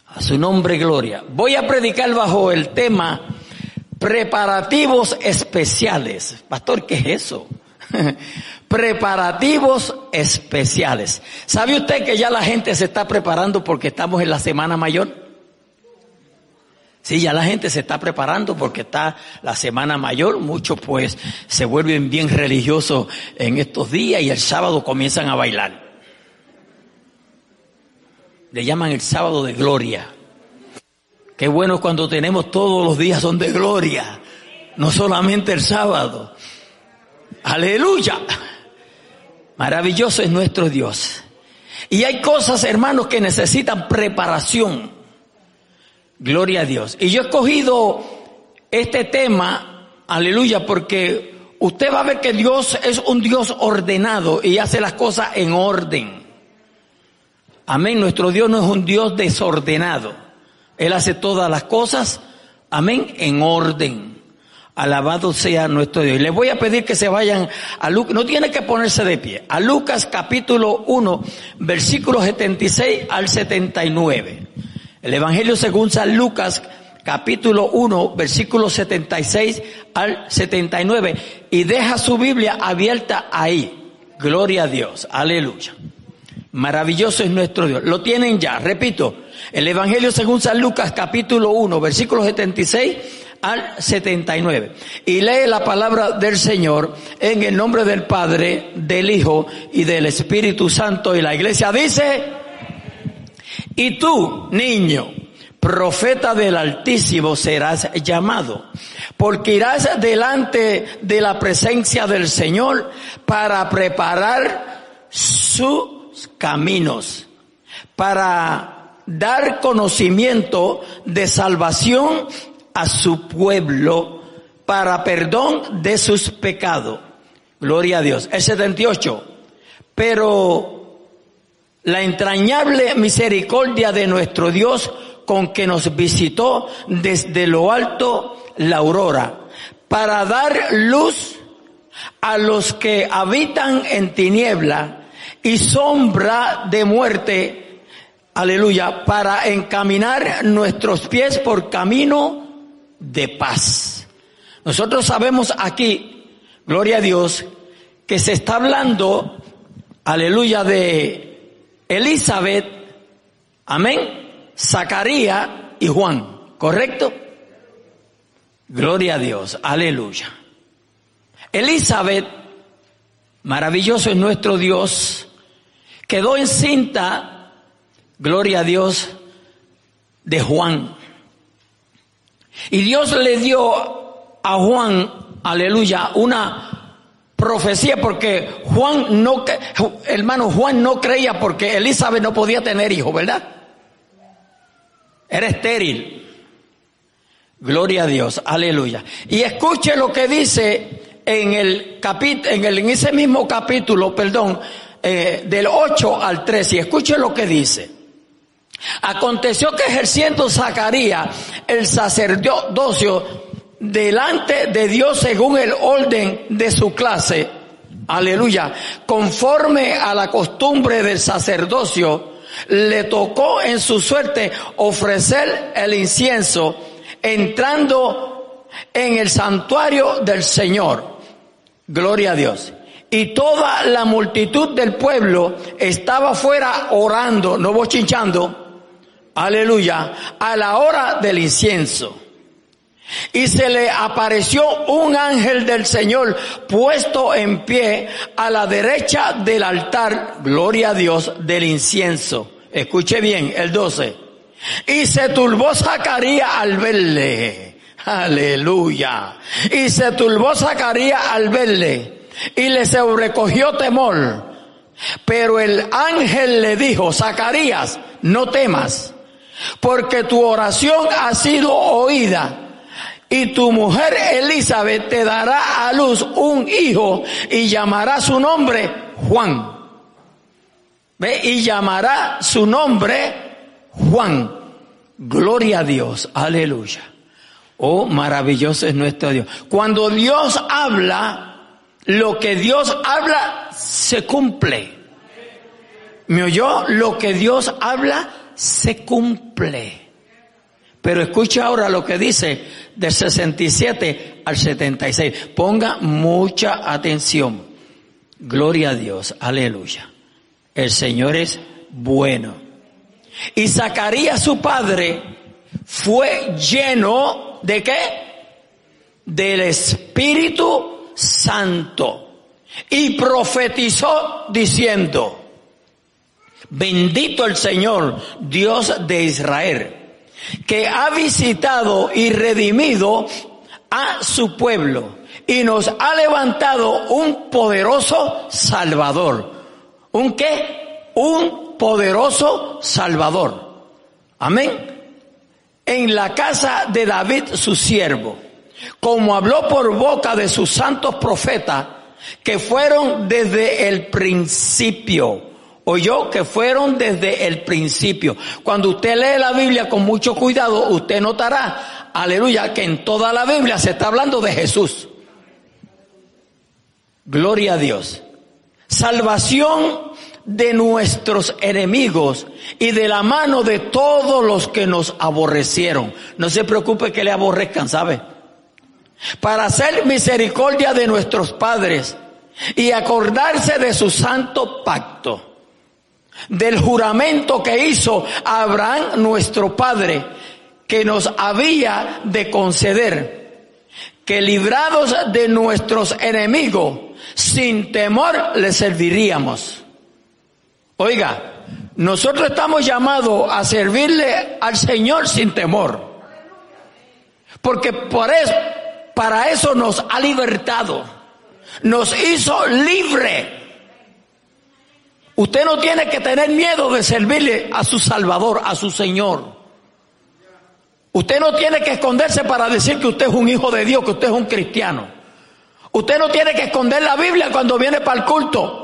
A su nombre, gloria. Voy a predicar bajo el tema preparativos especiales. Pastor, ¿qué es eso? Preparativos especiales. ¿Sabe usted que ya la gente se está preparando porque estamos en la Semana Mayor? Sí, ya la gente se está preparando porque está la Semana Mayor. Muchos pues se vuelven bien religiosos en estos días y el sábado comienzan a bailar. Le llaman el sábado de gloria. Qué bueno cuando tenemos todos los días son de gloria, no solamente el sábado. Aleluya. Maravilloso es nuestro Dios. Y hay cosas, hermanos, que necesitan preparación. Gloria a Dios. Y yo he escogido este tema, aleluya, porque usted va a ver que Dios es un Dios ordenado y hace las cosas en orden. Amén. Nuestro Dios no es un Dios desordenado. Él hace todas las cosas, amén, en orden. Alabado sea nuestro Dios. Y les voy a pedir que se vayan a Lucas, no tiene que ponerse de pie, a Lucas capítulo 1, versículos 76 al 79. El Evangelio según San Lucas, capítulo 1, versículos 76 al 79. Y deja su Biblia abierta ahí. Gloria a Dios. Aleluya. Maravilloso es nuestro Dios. Lo tienen ya, repito. El Evangelio según San Lucas, capítulo 1, versículos 76 al 79. Y lee la palabra del Señor en el nombre del Padre, del Hijo y del Espíritu Santo. Y la iglesia dice: y tú, niño, profeta del Altísimo serás llamado, porque irás delante de la presencia del Señor para preparar sus caminos, para dar conocimiento de salvación a su pueblo, para perdón de sus pecados. Gloria a Dios. El 78. Pero la entrañable misericordia de nuestro Dios, con que nos visitó desde lo alto la aurora, para dar luz a los que habitan en tiniebla y sombra de muerte, aleluya, para encaminar nuestros pies por camino de paz. Nosotros sabemos aquí, gloria a Dios, que se está hablando, aleluya, de Elizabeth, amén, Zacarías y Juan, ¿correcto? Gloria a Dios, aleluya. Elizabeth, maravilloso es nuestro Dios, quedó encinta, gloria a Dios, de Juan. Y Dios le dio a Juan, aleluya, una profecía, porque Juan no creía, porque Elizabeth no podía tener hijos, ¿verdad? Era estéril. Gloria a Dios, aleluya. Y escuche lo que dice en ese mismo capítulo, del 8 al 13, y escuche lo que dice. Aconteció que ejerciendo Zacarías el sacerdocio delante de Dios según el orden de su clase, aleluya, conforme a la costumbre del sacerdocio, le tocó en su suerte ofrecer el incienso, entrando en el santuario del Señor. Gloria a Dios. Y toda la multitud del pueblo estaba fuera orando, no bochinchando, aleluya, a la hora del incienso. Y se le apareció un ángel del Señor puesto en pie a la derecha del altar, gloria a Dios, del incienso. Escuche bien, el 12. Y se turbó Zacarías al verle. Aleluya. Y se turbó Zacarías al verle. Y le sobrecogió temor. Pero el ángel le dijo: Zacarías, no temas, porque tu oración ha sido oída. Y tu mujer Elizabeth te dará a luz un hijo y llamará su nombre Juan. ¿Ve? Y llamará su nombre Juan. Gloria a Dios. Aleluya. Oh, maravilloso es nuestro Dios. Cuando Dios habla, lo que Dios habla se cumple. ¿Me oyó? Lo que Dios habla se cumple. Pero escucha ahora lo que dice del 67 al 76. Ponga mucha atención. Gloria a Dios, aleluya. El Señor es bueno. Y Zacarías, su padre, fue lleno ¿de qué? Del Espíritu Santo. Y profetizó diciendo: bendito el Señor, Dios de Israel, que ha visitado y redimido a su pueblo y nos ha levantado un poderoso Salvador. ¿Un qué? Un poderoso Salvador. Amén. En la casa de David su siervo, como habló por boca de sus santos profetas, que fueron desde el principio. Oyó que fueron desde el principio. Cuando usted lee la Biblia con mucho cuidado, usted notará, aleluya, que en toda la Biblia se está hablando de Jesús. Gloria a Dios. Salvación de nuestros enemigos y de la mano de todos los que nos aborrecieron. No se preocupe que le aborrezcan, ¿sabe? Para hacer misericordia de nuestros padres y acordarse de su santo pacto, del juramento que hizo a Abraham nuestro padre, que nos había de conceder, que librados de nuestros enemigos, sin temor le serviríamos. Oiga, nosotros estamos llamados a servirle al Señor sin temor, porque para eso nos ha libertado, nos hizo libre. Usted no tiene que tener miedo de servirle a su Salvador, a su Señor. Usted no tiene que esconderse para decir que usted es un hijo de Dios, que usted es un cristiano. Usted no tiene que esconder la Biblia cuando viene para el culto.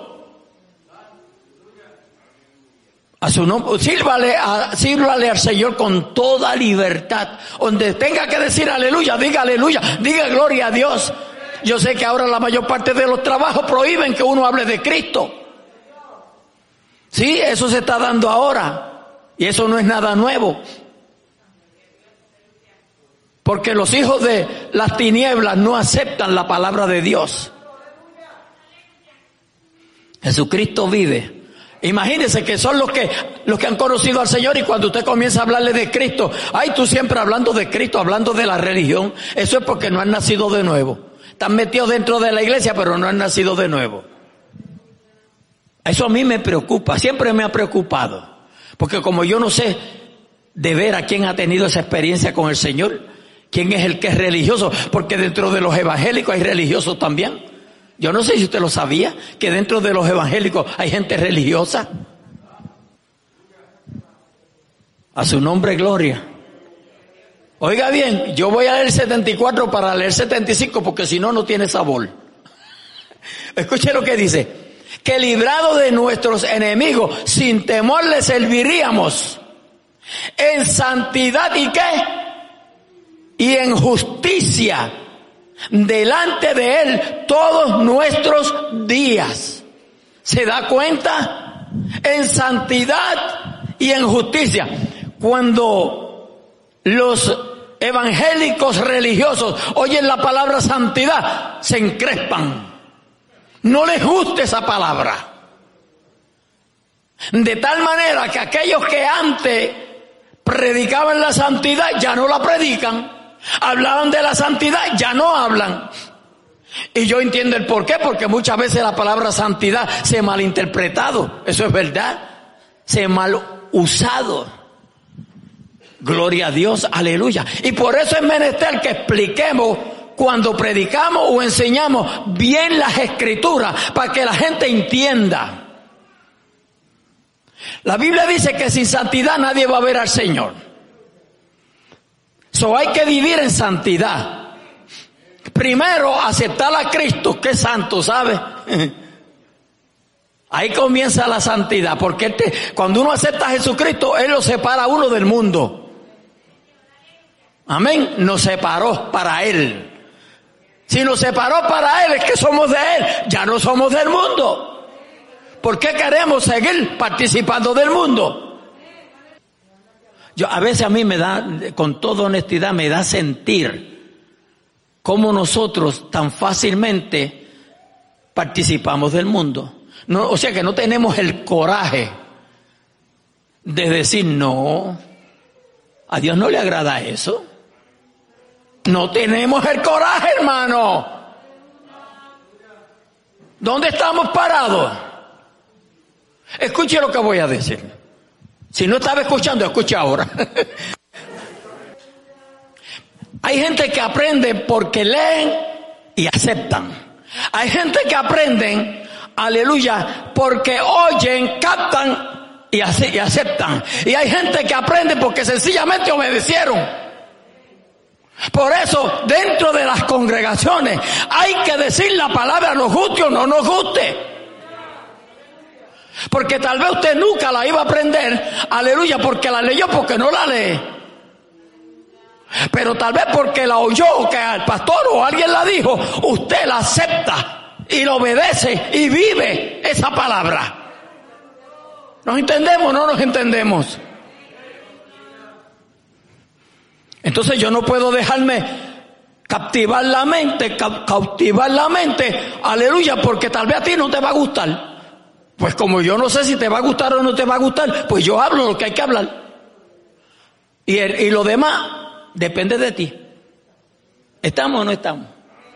A su nombre, sírvale al Señor con toda libertad. Donde tenga que decir aleluya, diga gloria a Dios. Yo sé que ahora la mayor parte de los trabajos prohíben que uno hable de Cristo. Sí, eso se está dando ahora. Y eso no es nada nuevo. Porque los hijos de las tinieblas no aceptan la palabra de Dios. Jesucristo vive. Imagínense que son los que han conocido al Señor, y cuando usted comienza a hablarle de Cristo, ay, tú siempre hablando de Cristo, hablando de la religión. Eso es porque no han nacido de nuevo. Están metidos dentro de la iglesia, pero no han nacido de nuevo. Eso a mí me preocupa, siempre me ha preocupado. Porque como yo no sé de ver a quién ha tenido esa experiencia con el Señor, quién es el que es religioso, porque dentro de los evangélicos hay religiosos también. Yo no sé si usted lo sabía, que dentro de los evangélicos hay gente religiosa. A su nombre, gloria. Oiga bien, yo voy a leer 74 para leer 75, porque si no, no tiene sabor. Escuche lo que dice. Que librado de nuestros enemigos, sin temor le serviríamos, en santidad y qué, y en justicia, delante de Él todos nuestros días. ¿Se da cuenta? En santidad y en justicia. Cuando los evangélicos religiosos oyen la palabra santidad, se encrespan. No les gusta esa palabra. De tal manera que aquellos que antes predicaban la santidad ya no la predican. Hablaban de la santidad, ya no hablan. Y yo entiendo el por qué, porque muchas veces la palabra santidad se ha malinterpretado. Eso es verdad. Se ha mal usado. Gloria a Dios, aleluya. Y por eso es menester que expliquemos cuando predicamos o enseñamos bien las escrituras, para que la gente entienda. La Biblia dice que sin santidad nadie va a ver al Señor. Hay que vivir en santidad. Primero, aceptar a Cristo, que es santo, ¿sabe? Ahí comienza la santidad, porque cuando uno acepta a Jesucristo, Él lo separa a uno del mundo. Amén. Nos separó para Él. Si nos separó para Él, es que somos de Él. Ya no somos del mundo. ¿Por qué queremos seguir participando del mundo? A veces a mí me da, con toda honestidad, me da sentir cómo nosotros tan fácilmente participamos del mundo. No, o sea que no tenemos el coraje de decir no, a Dios no le agrada eso. No tenemos el coraje, hermano. ¿Dónde estamos parados? Escuche lo que voy a decir. Si no estaba escuchando, escucha ahora. Hay gente que aprende porque leen y aceptan. Hay gente que aprenden, aleluya, porque oyen, captan y aceptan. Y hay gente que aprende porque sencillamente obedecieron. Por eso, dentro de las congregaciones, hay que decir la palabra, nos guste o no nos guste. Porque tal vez usted nunca la iba a aprender, aleluya, porque la leyó, porque no la lee. Pero tal vez porque la oyó, que al pastor o alguien la dijo, usted la acepta y la obedece y vive esa palabra. ¿Nos entendemos o no nos entendemos? Entonces yo no puedo dejarme cautivar la mente, aleluya, porque tal vez a ti no te va a gustar. Pues como yo no sé si te va a gustar o no te va a gustar, pues yo hablo lo que hay que hablar. Y lo demás depende de ti. ¿Estamos o no estamos?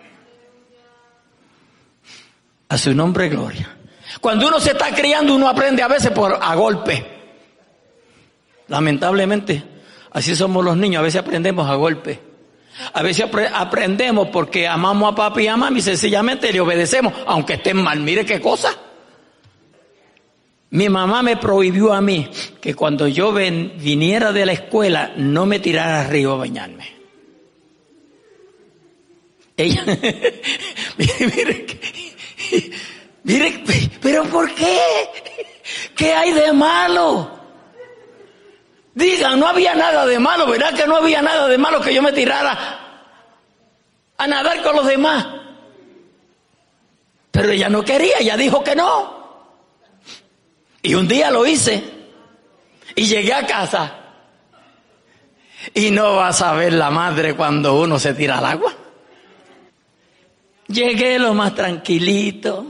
A su nombre gloria. Cuando uno se está criando, uno aprende a veces a golpe. Lamentablemente, así somos los niños, a veces aprendemos a golpe. A veces aprendemos porque amamos a papi y a mami y sencillamente le obedecemos, aunque estén mal. Mire qué cosa. Mi mamá me prohibió a mí que cuando yo viniera de la escuela no me tirara al río a bañarme. Ella, mire, pero ¿por qué? ¿Qué hay de malo? Digan, no había nada de malo, ¿verdad que no había nada de malo que yo me tirara a nadar con los demás? Pero ella no quería, ella dijo que no. Y un día lo hice y llegué a casa y no vas a ver la madre cuando uno se tira al agua. Llegué lo más tranquilito,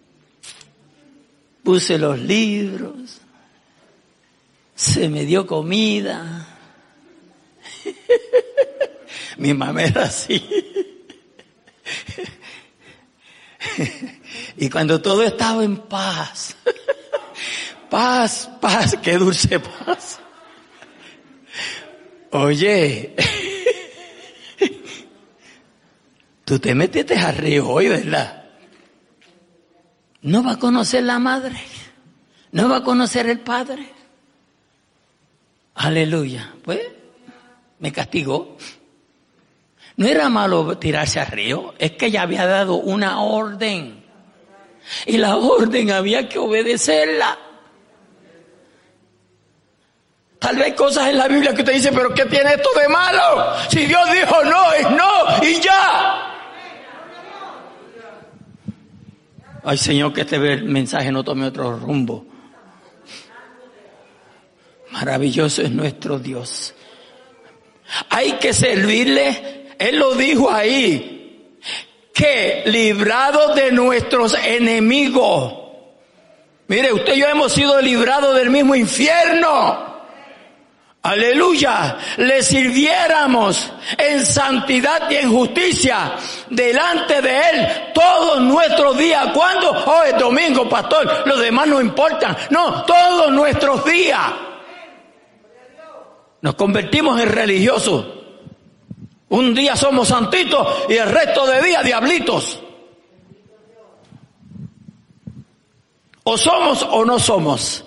puse los libros, se me dio comida. Mi mamá era así. Y cuando todo estaba en paz, paz, qué dulce paz. Oye, tú te metiste al río hoy, ¿verdad? No va a conocer la madre, no va a conocer el padre. Aleluya. Pues me castigó. No era malo tirarse al río, es que ella había dado una orden y la orden había que obedecerla. Tal vez hay cosas en la Biblia que usted dice, pero ¿qué tiene esto de malo? Si Dios dijo no, es no y ya. Ay, Señor, que este mensaje no tome otro rumbo. Maravilloso es nuestro Dios. Hay que servirle. Él lo dijo ahí, que librados de nuestros enemigos. Mire, usted y yo hemos sido librados del mismo infierno. Aleluya, le sirviéramos en santidad y en justicia delante de Él todos nuestros días. ¿Cuándo? Oh, es domingo, pastor, los demás no importan. No, todos nuestros días. Nos convertimos en religiosos. Un día somos santitos y el resto de días diablitos. O somos o no somos.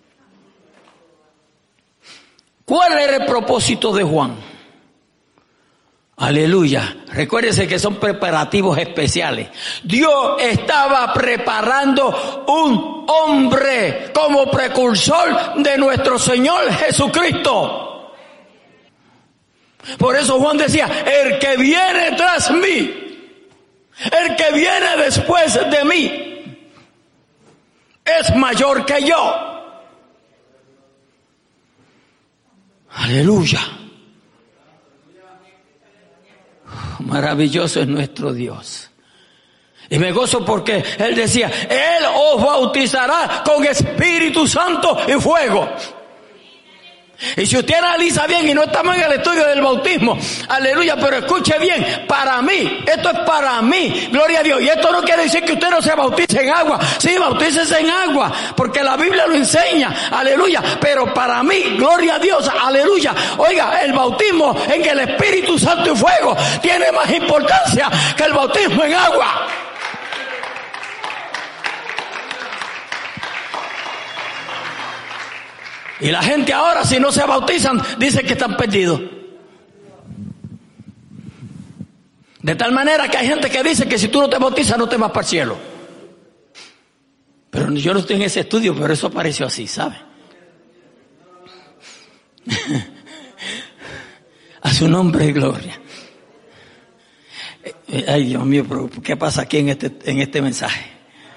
¿Cuál era el propósito de Juan? Aleluya. Recuérdense que son preparativos especiales. Dios estaba preparando un hombre como precursor de nuestro Señor Jesucristo. Por eso Juan decía, el que viene tras mí, el que viene después de mí, es mayor que yo. Aleluya. Maravilloso es nuestro Dios. Y me gozo porque Él decía, Él os bautizará con Espíritu Santo y fuego. Y si usted analiza bien, y no estamos en el estudio del bautismo, aleluya, pero escuche bien, para mí, esto es para mí, gloria a Dios. Y esto no quiere decir que usted no se bautice en agua. Sí, bautícese en agua, porque la Biblia lo enseña, aleluya. Pero para mí, gloria a Dios, aleluya. Oiga, el bautismo en el Espíritu Santo y fuego tiene más importancia que el bautismo en agua. Y la gente ahora, si no se bautizan, dice que están perdidos. De tal manera que hay gente que dice que si tú no te bautizas no te vas para el cielo. Pero yo no estoy en ese estudio, pero eso apareció así, ¿sabe? A su nombre, gloria. Ay, Dios mío, pero ¿qué pasa aquí en este mensaje?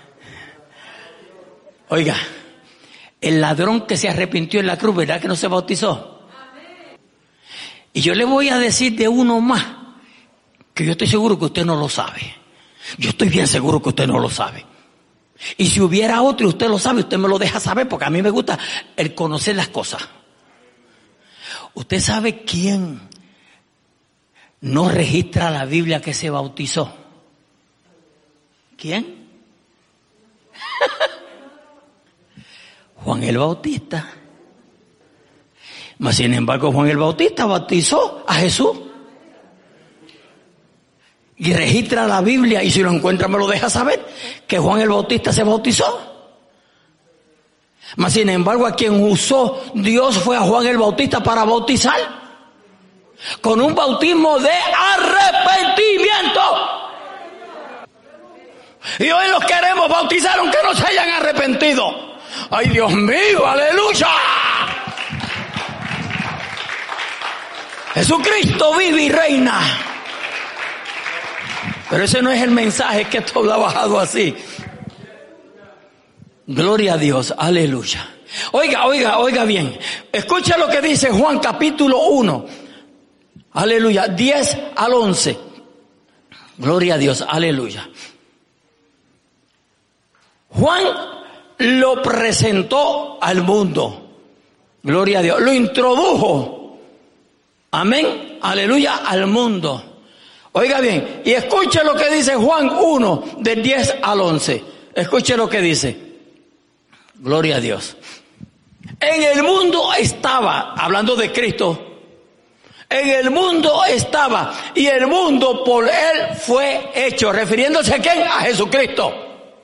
Oiga. El ladrón que se arrepintió en la cruz, ¿verdad que no se bautizó? Y yo le voy a decir de uno más, que yo estoy seguro que usted no lo sabe. Yo estoy bien seguro que usted no lo sabe. Y si hubiera otro y usted lo sabe, usted me lo deja saber, porque a mí me gusta el conocer las cosas. ¿Usted sabe quién no registra la Biblia que se bautizó? ¿Quién? Juan el Bautista. Mas sin embargo, Juan el Bautista bautizó a Jesús. Y registra la Biblia, y si lo encuentra me lo deja saber, que Juan el Bautista se bautizó. Mas sin embargo, a quien usó Dios fue a Juan el Bautista para bautizar. Con un bautismo de arrepentimiento. Y hoy los queremos bautizar aunque no se hayan arrepentido. ¡Ay, Dios mío! ¡Aleluya! Jesucristo vive y reina. Pero ese no es el mensaje, que esto lo ha bajado así. Gloria a Dios, aleluya. Oiga bien. Escucha lo que dice Juan capítulo 1. Aleluya, 10 al 11. Gloria a Dios, aleluya. Juan lo presentó al mundo. Gloria a Dios. Lo introdujo. Amén. Aleluya, al mundo. Oiga bien. Y escuche lo que dice Juan 1, del 10 al 11. Escuche lo que dice. Gloria a Dios. En el mundo estaba, hablando de Cristo, en el mundo estaba, y el mundo por Él fue hecho. ¿Refiriéndose a quién? A Jesucristo.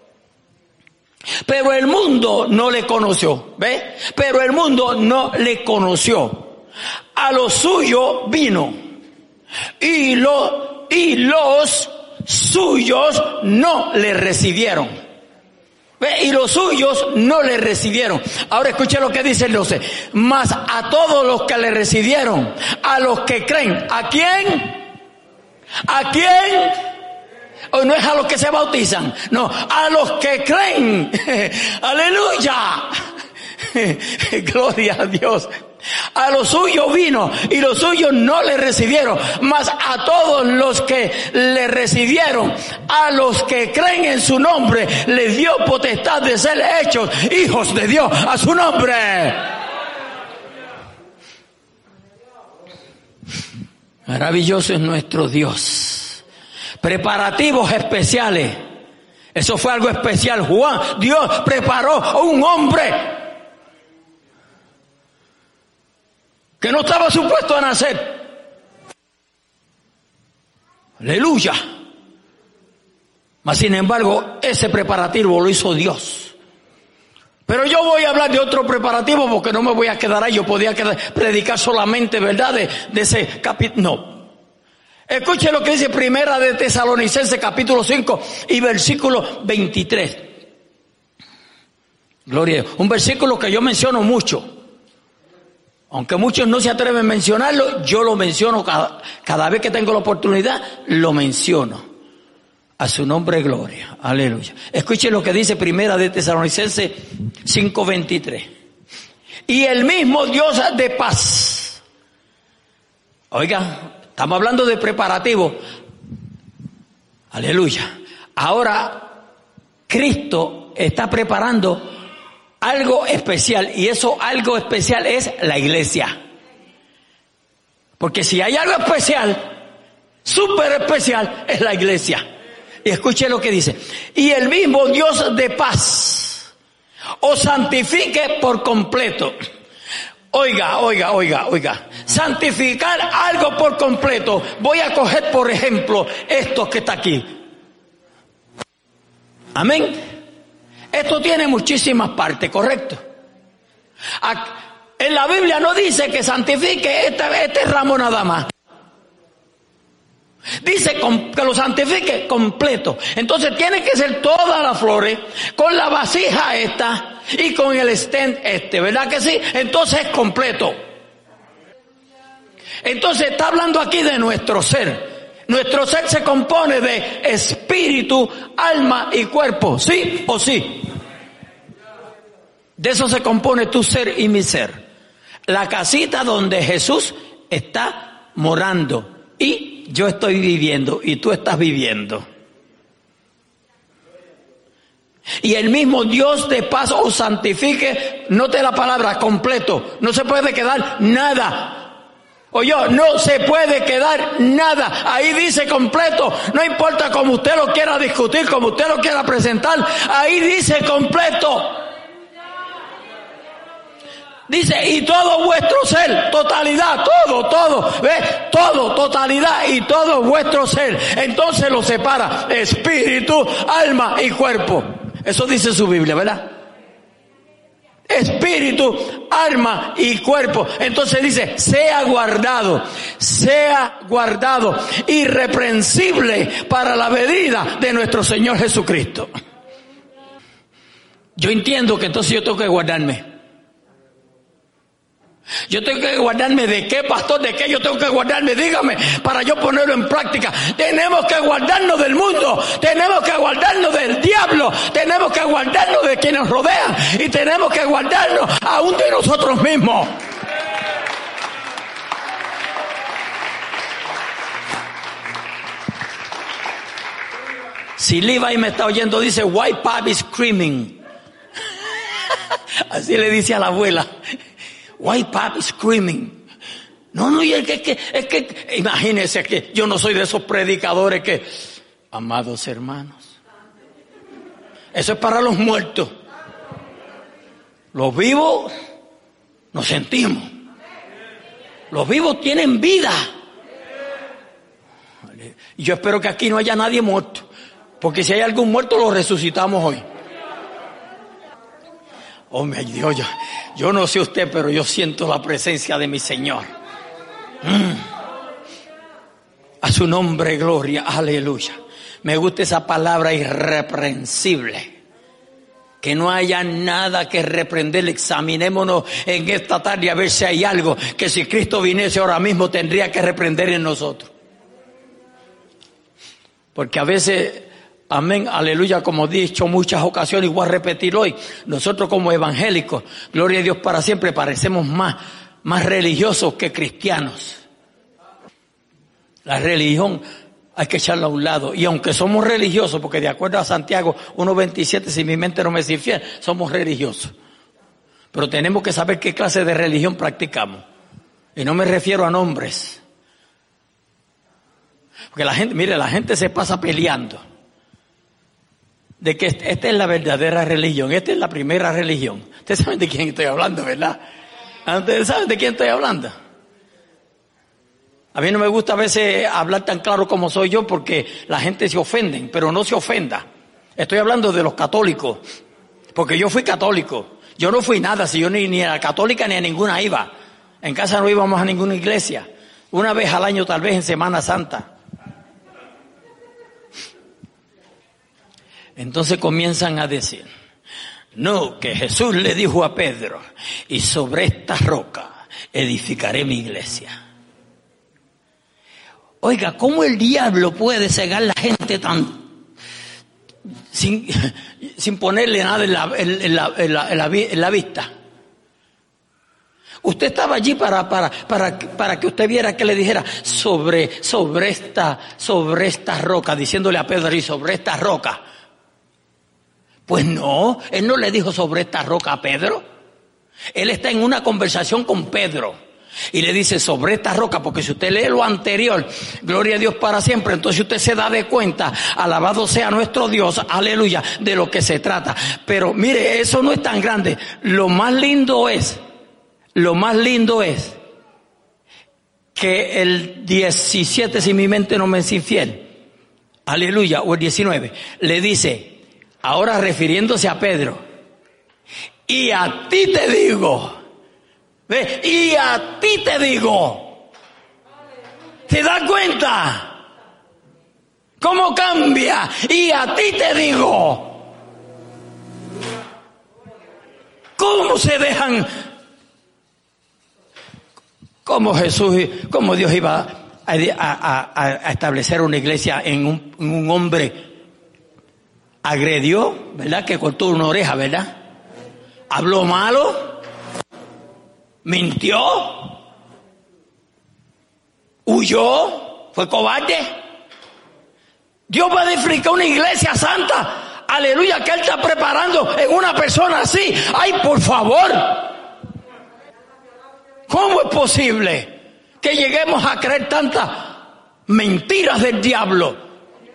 Pero el mundo no le conoció, ¿ve? Pero el mundo no le conoció. A lo suyo vino. Y los suyos no le recibieron. ¿Ve? Y los suyos no le recibieron. Ahora escuche lo que dice el 12. Mas a todos los que le recibieron, a los que creen, ¿a quién? ¿A quién? O no es a los que se bautizan, no, a los que creen. Aleluya. Gloria a Dios. A los suyos vino y los suyos no le recibieron, mas a todos los que le recibieron, a los que creen en su nombre, les dio potestad de ser hechos hijos de Dios a su nombre. Maravilloso es nuestro Dios. Preparativos especiales. Eso fue algo especial. Juan, Dios preparó a un hombre que no estaba supuesto a nacer. Aleluya. Mas sin embargo, ese preparativo lo hizo Dios. Pero yo voy a hablar de otro preparativo porque no me voy a quedar ahí. Yo podía predicar solamente, ¿verdad? De ese capítulo. No. Escuche lo que dice Primera de Tesalonicenses capítulo 5 y versículo 23. Gloria a Dios. Un versículo que yo menciono mucho. Aunque muchos no se atreven a mencionarlo, yo lo menciono cada vez que tengo la oportunidad, lo menciono. A su nombre, gloria. Aleluya. Escuche lo que dice Primera de Tesalonicenses 5:23. Y el mismo Dios de paz. Oiga, estamos hablando de preparativo. Aleluya. Ahora, Cristo está preparando algo especial, y eso algo especial es la iglesia. Porque si hay algo especial, súper especial, es la iglesia. Y escuche lo que dice: y el mismo Dios de paz os santifique por completo. Oiga. Santificar algo por completo. Voy a coger, por ejemplo, esto que está aquí. Amén. Esto tiene muchísimas partes, ¿correcto? En la Biblia no dice que santifique este ramo nada más. Dice que lo santifique completo. Entonces tiene que ser todas las flores, con la vasija esta y con el stand ¿verdad que sí? Entonces es completo. Entonces está hablando aquí de nuestro ser. Nuestro ser se compone de espíritu, alma y cuerpo, ¿sí o sí? De eso se compone tu ser y mi ser. La casita donde Jesús está morando y yo estoy viviendo y tú estás viviendo. Y el mismo Dios de paz os santifique, note la palabra completo, no se puede quedar nada. Oye, no se puede quedar nada. Ahí dice completo. No importa cómo usted lo quiera discutir, como usted lo quiera presentar. Ahí dice completo. Dice, y todo vuestro ser, totalidad, todo, ¿ves? Todo, totalidad y todo vuestro ser. Entonces lo separa espíritu, alma y cuerpo. Eso dice su Biblia, ¿verdad? Espíritu, alma y cuerpo. Entonces dice, sea guardado, irreprensible para la venida de nuestro Señor Jesucristo. Yo entiendo que entonces yo tengo que guardarme. Yo tengo que guardarme de qué, pastor, de qué yo tengo que guardarme, dígame, para yo ponerlo en práctica. Tenemos que guardarnos del mundo, tenemos que guardarnos del diablo, tenemos que guardarnos de quienes nos rodean y tenemos que guardarnos aún de nosotros mismos. Si Levi me está oyendo, dice, white pop is screaming. Así le dice a la abuela. White pop is screaming. No, y es que, imagínense que yo no soy de esos predicadores que, amados hermanos, eso es para los muertos. Los vivos nos sentimos. Los vivos tienen vida. Y yo espero que aquí no haya nadie muerto, porque si hay algún muerto lo resucitamos hoy. Oh, mi Dios, yo no sé usted, pero yo siento la presencia de mi Señor. A su nombre, gloria, aleluya. Me gusta esa palabra, irreprensible. Que no haya nada que reprender. Examinémonos en esta tarde a ver si hay algo que si Cristo viniese ahora mismo tendría que reprender en nosotros. Porque a veces... Amén, aleluya, como he dicho muchas ocasiones y voy a repetir hoy, nosotros como evangélicos, gloria a Dios para siempre, parecemos más religiosos que cristianos. La religión hay que echarla a un lado, y aunque somos religiosos, porque de acuerdo a Santiago 1:27, si mi mente no me es infiel, somos religiosos. Pero tenemos que saber qué clase de religión practicamos. Y no me refiero a nombres. Porque la gente se pasa peleando. De que esta es la verdadera religión, esta es la primera religión. Ustedes saben de quién estoy hablando, ¿verdad? ¿Ustedes saben de quién estoy hablando? A mí no me gusta a veces hablar tan claro como soy yo porque la gente se ofende, pero no se ofenda. Estoy hablando de los católicos, porque yo fui católico. Yo no fui nada, si yo ni a la católica ni a ninguna iba. En casa no íbamos a ninguna iglesia. Una vez al año, tal vez en Semana Santa. Entonces comienzan a decir, no, que Jesús le dijo a Pedro, y sobre esta roca edificaré mi iglesia. Oiga, ¿cómo el diablo puede cegar a la gente sin ponerle nada en la vista? Usted estaba allí para que usted viera que le dijera sobre esta roca, diciéndole a Pedro, y sobre esta roca. Pues no, él no le dijo sobre esta roca a Pedro. Él está en una conversación con Pedro y le dice sobre esta roca, porque si usted lee lo anterior, gloria a Dios para siempre, entonces usted se da de cuenta, alabado sea nuestro Dios, aleluya, de lo que se trata. Pero mire, eso no es tan grande. Lo más lindo es que el 17, si mi mente no me es infiel, aleluya, o el 19, le dice, ahora refiriéndose a Pedro, y a ti te digo, ¿ve? Y a ti te digo, ¿te das cuenta? ¿Cómo cambia? Y a ti te digo, ¿cómo se dejan? ¿Cómo Dios iba a establecer una iglesia en un hombre? Agredió, ¿verdad? Que cortó una oreja, ¿verdad? Habló malo, mintió, huyó, fue cobarde. Dios va a edificar una iglesia santa, aleluya, que Él está preparando en una persona así. ¡Ay, por favor! ¿Cómo es posible que lleguemos a creer tantas mentiras del diablo?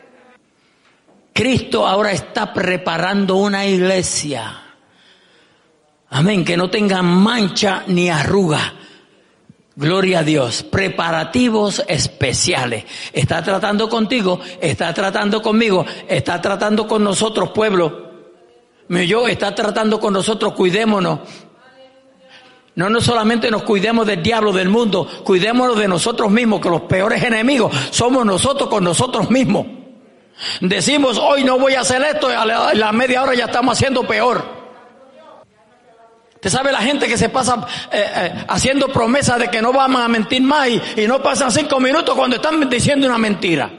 Cristo ahora está preparando una iglesia, amén, que no tenga mancha ni arruga. Gloria a Dios. Preparativos especiales. Está tratando contigo, está tratando conmigo, está tratando con nosotros, pueblo. Está tratando con nosotros, cuidémonos. No solamente nos cuidemos del diablo, del mundo, cuidémonos de nosotros mismos, que los peores enemigos somos nosotros con nosotros mismos. Decimos, hoy no voy a hacer esto, y a la media hora ya estamos haciendo peor. Usted sabe la gente que se pasa haciendo promesas de que no vamos a mentir más y no pasan 5 minutos cuando están diciendo una mentira.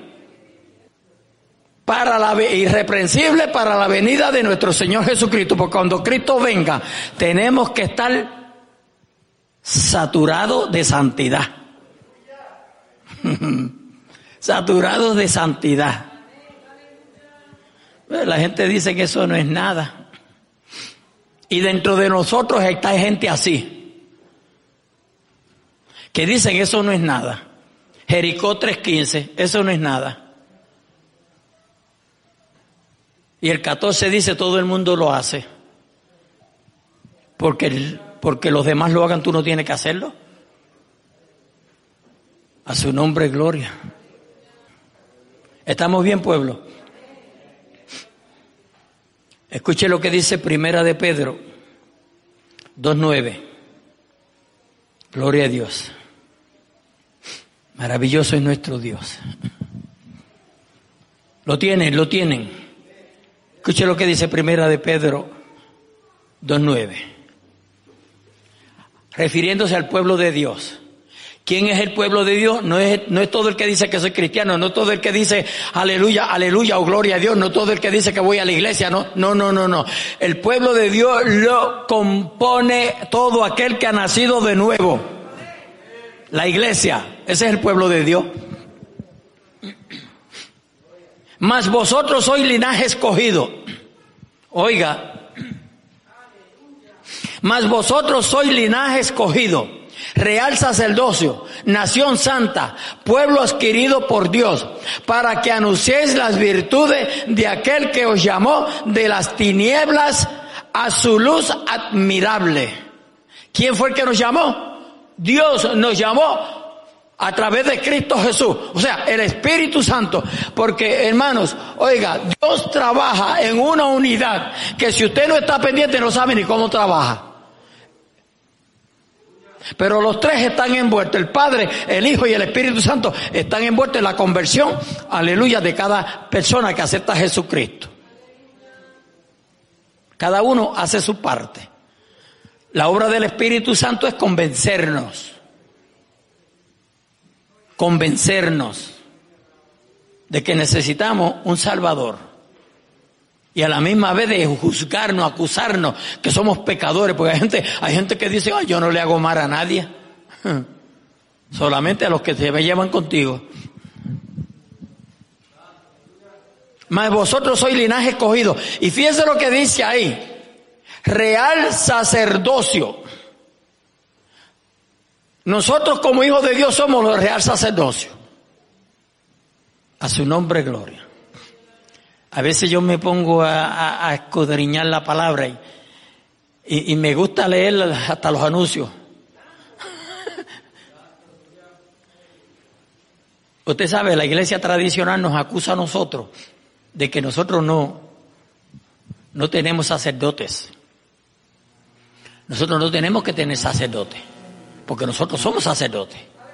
Irreprensible para la venida de nuestro Señor Jesucristo, porque cuando Cristo venga tenemos que estar saturados de santidad. Saturados de santidad. La gente dice que eso no es nada. Y dentro de nosotros está gente así, que dicen eso no es nada. Jericó 3:15, eso no es nada. Y el 14 dice todo el mundo lo hace. Porque los demás lo hagan, tú no tienes que hacerlo. A su nombre gloria. ¿Estamos bien, pueblo? Escuche lo que dice Primera de Pedro 2:9. Gloria a Dios. Maravilloso es nuestro Dios. Lo tienen. Escuche lo que dice Primera de Pedro 2:9. Refiriéndose al pueblo de Dios. ¿Quién es el pueblo de Dios? No es todo el que dice que soy cristiano, no todo el que dice aleluya, aleluya o gloria a Dios, no todo el que dice que voy a la iglesia, no. El pueblo de Dios lo compone todo aquel que ha nacido de nuevo. La iglesia, ese es el pueblo de Dios. Mas vosotros sois linaje escogido. Oiga. Mas vosotros sois linaje escogido. Real sacerdocio, nación santa, pueblo adquirido por Dios, para que anunciéis las virtudes de aquel que os llamó de las tinieblas a su luz admirable. ¿Quién fue el que nos llamó? Dios nos llamó a través de Cristo Jesús, o sea, el Espíritu Santo, porque hermanos, oiga, Dios trabaja en una unidad que si usted no está pendiente no sabe ni cómo trabaja. Pero los tres están envueltos, el Padre, el Hijo y el Espíritu Santo están envueltos en la conversión, aleluya, de cada persona que acepta a Jesucristo. Cada uno hace su parte. La obra del Espíritu Santo es convencernos de que necesitamos un Salvador. y a la misma vez de juzgarnos, acusarnos que somos pecadores, porque hay gente que dice, yo no le hago mal a nadie, solamente a los que se llevan contigo. Mas vosotros sois linaje escogido. Y fíjense lo que dice ahí, real sacerdocio. Nosotros como hijos de Dios somos los real sacerdocio. A su nombre gloria. A veces yo me pongo a escudriñar la palabra y me gusta leer hasta los anuncios. Usted sabe, la iglesia tradicional nos acusa a nosotros de que nosotros no tenemos sacerdotes. Nosotros no tenemos que tener sacerdotes, porque nosotros somos sacerdotes.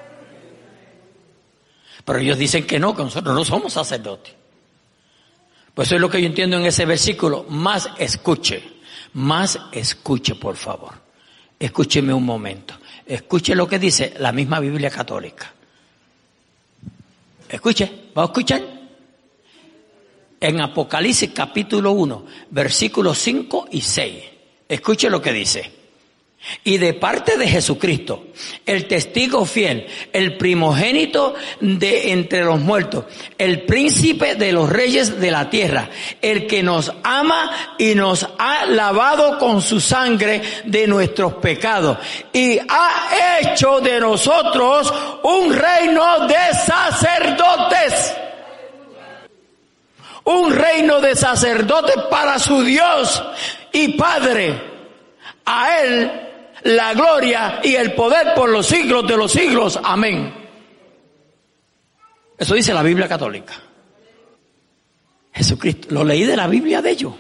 Pero ellos dicen que nosotros no somos sacerdotes. Pues eso es lo que yo entiendo en ese versículo. Más escuche, por favor. Escúcheme un momento. Escuche lo que dice la misma Biblia católica. Escuche, ¿va a escuchar? En Apocalipsis capítulo 1, versículos 5 y 6. Escuche lo que dice. Y de parte de Jesucristo, el testigo fiel, el primogénito de entre los muertos, el príncipe de los reyes de la tierra, el que nos ama y nos ha lavado con su sangre de nuestros pecados y ha hecho de nosotros un reino de sacerdotes. Un reino de sacerdotes para su Dios y Padre. A Él la gloria y el poder por los siglos de los siglos. Amén. Eso dice la Biblia católica. Jesucristo. Lo leí de la Biblia de ellos.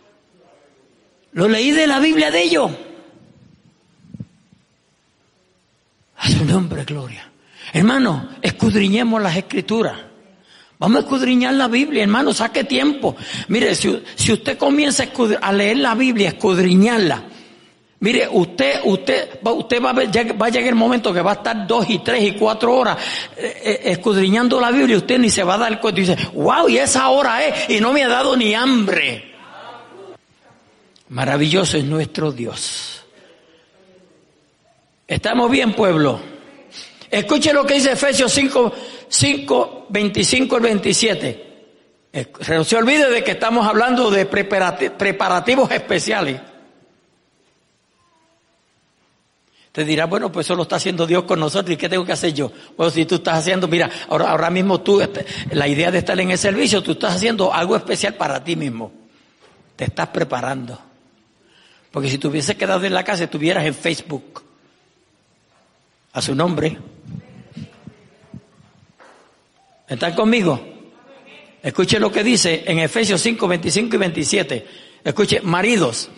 A su nombre, gloria. Hermano, escudriñemos las Escrituras. Vamos a escudriñar la Biblia, hermano, saque tiempo. Mire, si usted comienza a leer la Biblia, a escudriñarla, mire, usted va a llegar el momento que va a estar 2 y 3 y 4 horas escudriñando la Biblia y usted ni se va a dar cuenta y dice, wow, y esa hora es, y no me ha dado ni hambre. Maravilloso es nuestro Dios. ¿Estamos bien, pueblo? Escuche lo que dice Efesios 5, 25 y 27. No se olvide de que estamos hablando de preparativos especiales. Te dirá, bueno, pues eso lo está haciendo Dios con nosotros, ¿y qué tengo que hacer yo? Bueno, si tú estás haciendo, mira, ahora mismo tú, la idea de estar en el servicio, tú estás haciendo algo especial para ti mismo. Te estás preparando. Porque si te hubieses quedado en la casa, estuvieras en Facebook. A su nombre. ¿Están conmigo? Escuche lo que dice en Efesios 5, 25 y 27. Escuche, maridos.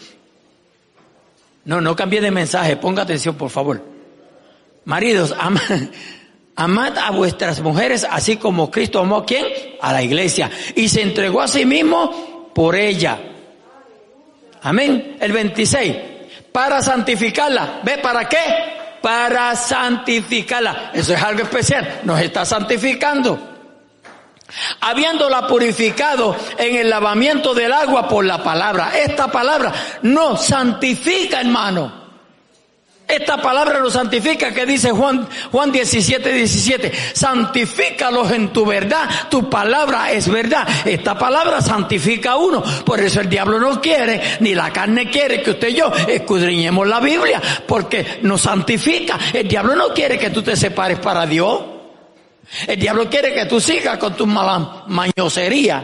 No cambie de mensaje, ponga atención, por favor. Maridos, amad a vuestras mujeres así como Cristo amó ¿a quién? A la iglesia. Y se entregó a sí mismo por ella. Amén. El 26. Para santificarla. ¿Ve para qué? Para santificarla. Eso es algo especial. Nos está santificando. Habiéndola purificado en el lavamiento del agua por la palabra. Esta palabra nos santifica, hermano. Esta palabra nos santifica, que dice Juan 17:17. Santifícalos en tu verdad, tu palabra es verdad. Esta palabra santifica a uno. Por eso el diablo no quiere, ni la carne quiere que usted y yo escudriñemos la Biblia, porque nos santifica. El diablo no quiere que tú te separes para Dios. El diablo quiere que tú sigas con tu mañosería.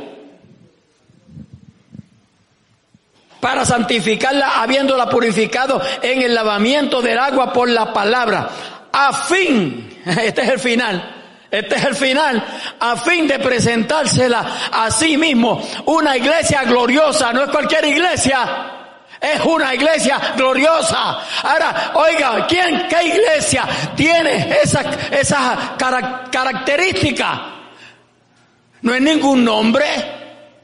Para santificarla, habiéndola purificado en el lavamiento del agua por la palabra, a fin, este es el final, a fin de presentársela a sí mismo, una iglesia gloriosa. No es cualquier iglesia, es una iglesia gloriosa. Ahora, oiga, qué iglesia tiene esa característica? No es ningún nombre.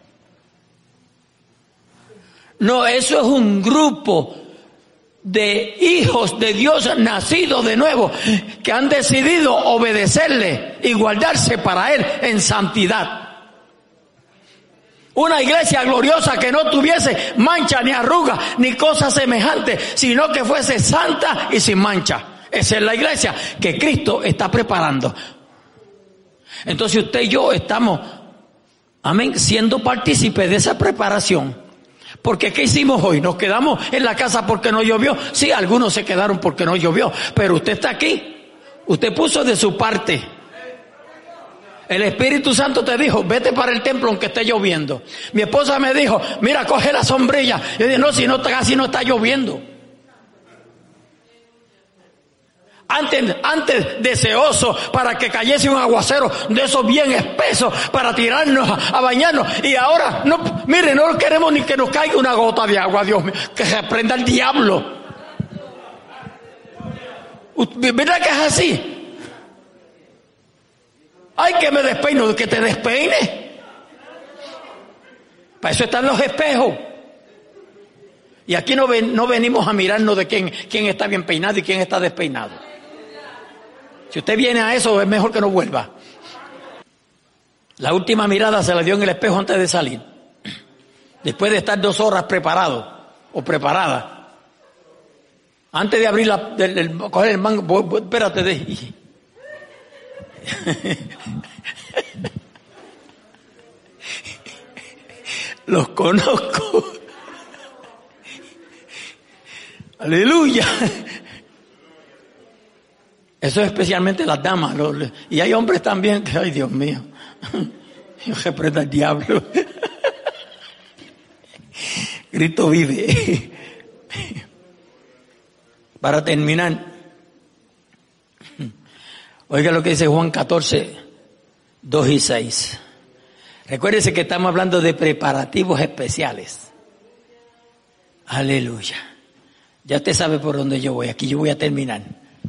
No, eso es un grupo de hijos de Dios nacidos de nuevo, que han decidido obedecerle y guardarse para Él en santidad. Una iglesia gloriosa que no tuviese mancha ni arruga ni cosa semejante, sino que fuese santa y sin mancha. Esa es la iglesia que Cristo está preparando. Entonces usted y yo estamos, amén, siendo partícipes de esa preparación. Porque ¿qué hicimos hoy? ¿Nos quedamos en la casa porque no llovió? Sí, algunos se quedaron porque no llovió, pero usted está aquí. Usted puso de su parte. El Espíritu Santo te dijo, vete para el templo aunque esté lloviendo. Mi esposa me dijo, mira, coge la sombrilla. Yo dije, no, si no, casi no está lloviendo. Antes deseoso para que cayese un aguacero de esos bien espesos para tirarnos a bañarnos. Y ahora, no, mire, no queremos ni que nos caiga una gota de agua, Dios mío, que se prenda el diablo. ¿Verdad que es así? Ay, que me despeino, que te despeine. Para eso están los espejos. Y aquí no venimos a mirarnos de quién está bien peinado y quién está despeinado. Si usted viene a eso, es mejor que no vuelva. La última mirada se la dio en el espejo antes de salir. Después de estar 2 horas preparado o preparada. Antes de abrir coger el mango, espérate, los conozco. Aleluya. Eso es especialmente las damas. Y hay hombres también que, ay Dios mío, yo reprenda el diablo. Cristo vive. Para terminar, oiga lo que dice Juan 14, 2 y 6. Recuérdese que estamos hablando de preparativos especiales. Aleluya. Ya usted sabe por dónde yo voy. Aquí yo voy a terminar.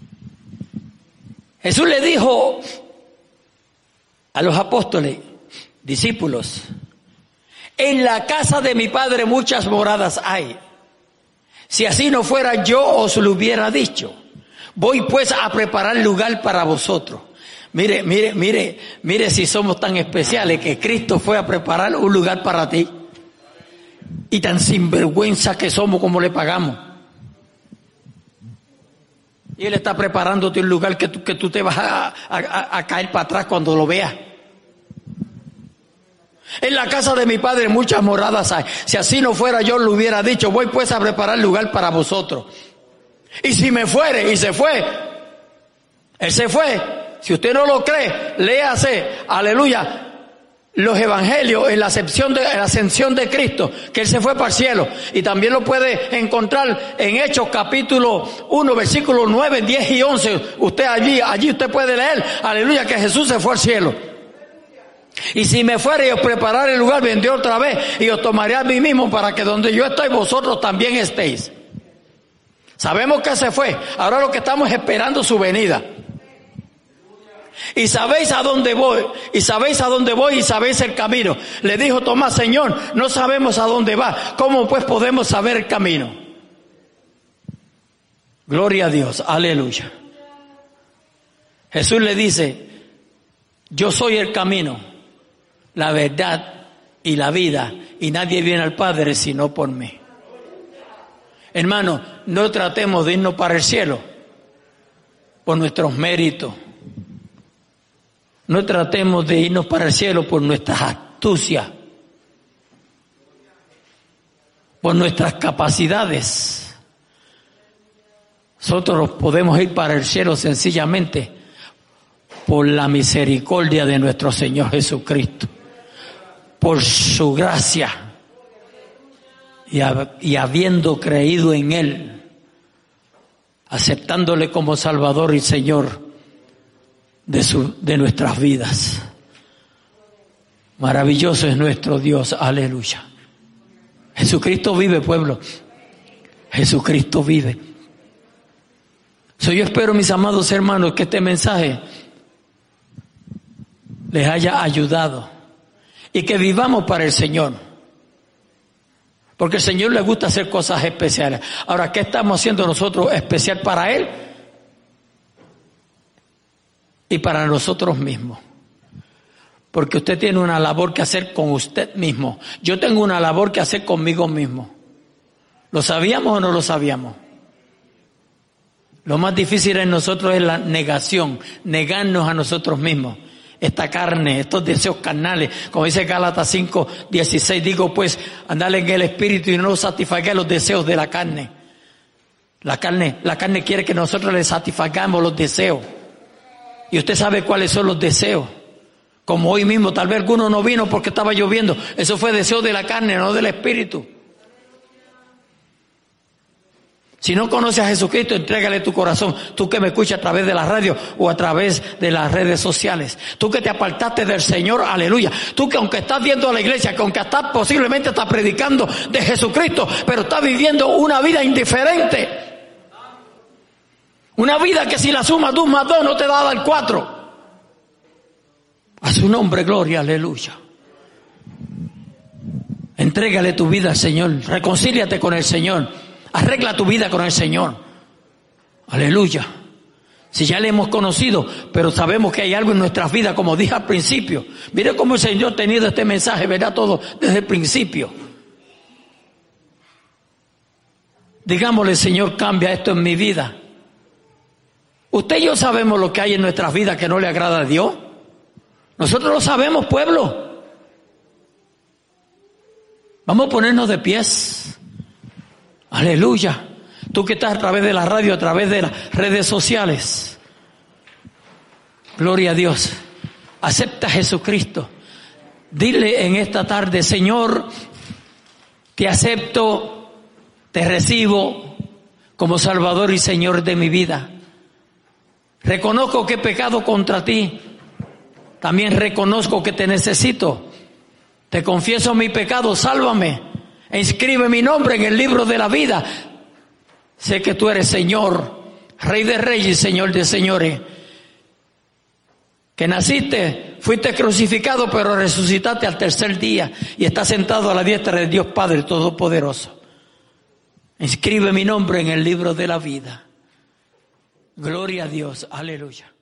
Jesús le dijo a los apóstoles, discípulos, en la casa de mi Padre muchas moradas hay. Si así no fuera, yo os lo hubiera dicho. Voy pues a preparar lugar para vosotros. Mire si somos tan especiales que Cristo fue a preparar un lugar para ti. Y tan sinvergüenza que somos como le pagamos. Y Él está preparándote un lugar que tú te vas a caer para atrás cuando lo veas. En la casa de mi Padre muchas moradas hay. Si así no fuera, yo lo hubiera dicho. Voy pues a preparar lugar para vosotros. Y si me fuere, y se fue. Él se fue. Si usted no lo cree, léase, aleluya, los evangelios en la ascensión de Cristo, que Él se fue para el cielo. Y también lo puede encontrar en Hechos capítulo 1, versículos 9, 10 y 11. Usted allí usted puede leer, aleluya, que Jesús se fue al cielo. Y si me fuere y os prepararé el lugar, vendré otra vez y os tomaré a mí mismo para que donde yo estoy vosotros también estéis. Sabemos que se fue. Ahora lo que estamos es esperando su venida. Y sabéis a dónde voy, y sabéis el camino. Le dijo Tomás, Señor, no sabemos a dónde va. ¿Cómo pues podemos saber el camino? Gloria a Dios, aleluya. Jesús le dice, yo soy el camino, la verdad y la vida, y nadie viene al Padre sino por mí. Hermano, no tratemos de irnos para el cielo por nuestros méritos. No tratemos de irnos para el cielo por nuestras astucias, por nuestras capacidades. Nosotros podemos ir para el cielo sencillamente por la misericordia de nuestro Señor Jesucristo, por su gracia y habiendo creído en Él, aceptándole como Salvador y Señor de nuestras vidas. Maravilloso es nuestro Dios, aleluya. Jesucristo vive, pueblo. Jesucristo vive. Yo espero, mis amados hermanos, que este mensaje les haya ayudado y que vivamos para el Señor, porque el Señor le gusta hacer cosas especiales. Ahora, ¿qué estamos haciendo nosotros especial para Él y para nosotros mismos? Porque usted tiene una labor que hacer con usted mismo. Yo tengo una labor que hacer conmigo mismo. ¿Lo sabíamos o no lo sabíamos? Lo más difícil en nosotros es la negación, negarnos a nosotros mismos. Esta carne, estos deseos carnales, como dice Gálatas 5:16, digo pues, andar en el espíritu y no satisfacer los deseos de la carne. La carne quiere que nosotros le satisfagamos los deseos. Y usted sabe cuáles son los deseos. Como hoy mismo, tal vez alguno no vino porque estaba lloviendo. Eso fue deseo de la carne, no del espíritu. Si no conoces a Jesucristo, entrégale tu corazón. Tú que me escuchas a través de la radio o a través de las redes sociales. Tú que te apartaste del Señor, aleluya. Tú que aunque estás viendo a la iglesia, que aunque estás posiblemente estás predicando de Jesucristo, pero estás viviendo una vida indiferente. Una vida que si la sumas 2 más 2 no te da el 4. A su nombre, gloria, aleluya. Entrégale tu vida al Señor. Reconcíliate con el Señor. Arregla tu vida con el Señor. Aleluya. Si ya le hemos conocido, pero sabemos que hay algo en nuestras vidas, como dije al principio. Mire cómo el Señor ha tenido este mensaje, verá todo desde el principio. Digámosle, Señor, cambia esto en mi vida. Usted y yo sabemos lo que hay en nuestras vidas que no le agrada a Dios. Nosotros lo sabemos, pueblo. Vamos a ponernos de pies. Aleluya. Tú que estás a través de la radio, a través de las redes sociales. Gloria a Dios. Acepta a Jesucristo. Dile en esta tarde, Señor, te acepto, te recibo como Salvador y Señor de mi vida. Reconozco que he pecado contra ti. También reconozco que te necesito. Te confieso mi pecado, sálvame. E inscribe mi nombre en el libro de la vida. Sé que tú eres Señor, Rey de Reyes y Señor de Señores. Que naciste, fuiste crucificado, pero resucitaste al tercer día y estás sentado a la diestra de Dios Padre Todopoderoso. Inscribe mi nombre en el libro de la vida. Gloria a Dios, aleluya.